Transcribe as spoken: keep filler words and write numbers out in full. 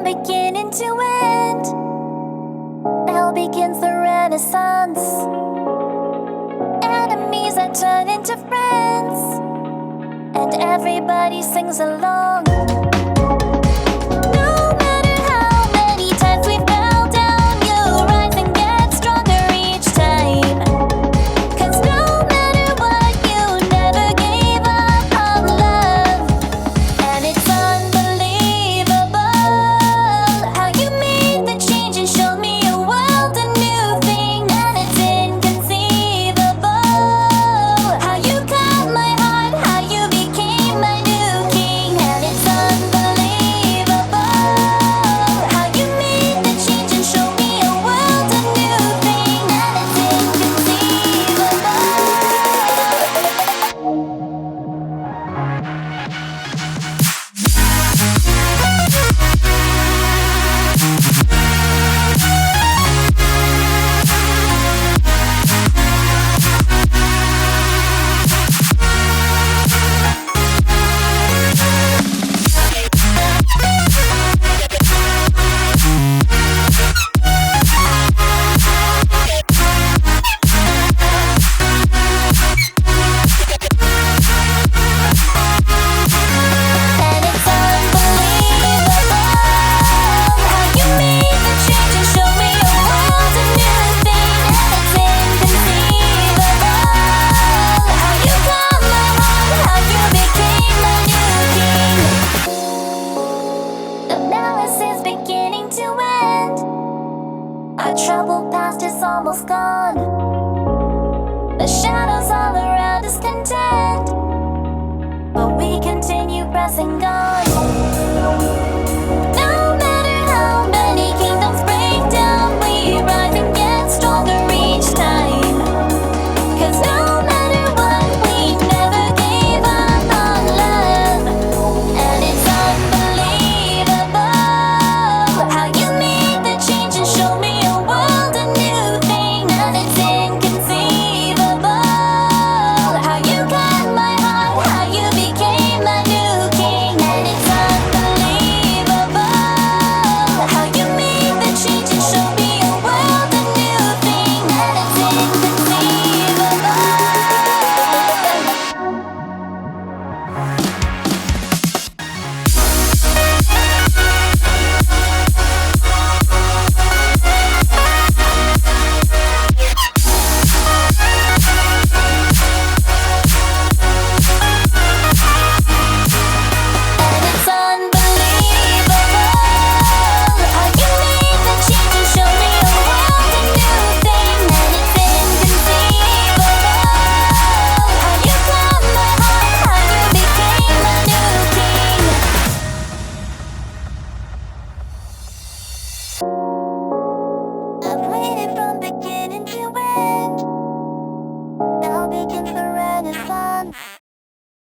beginning to end. Now begins the renaissance. Enemies are turned into friends, and everybody sings along. No matter how many times we fell down, you rise and get stronger each time. 'Cause no matter what, you never gave up on love. And it's unbelievable how you made the change and showed me a world, a new thing. And it's inconceivable how you got my heart, how you became my new king. And it's unbelievable how you made the change and showed me a world, a new thing. And it's inconceivable. And it's unbelievable how you made the change and showed me a world, a new thing. And it's inconceivable how you got my heart, how you became my new king. The malice is beginning to end. Our troubled past is almost gone. The shadows all around us contend, but we continue pressing on.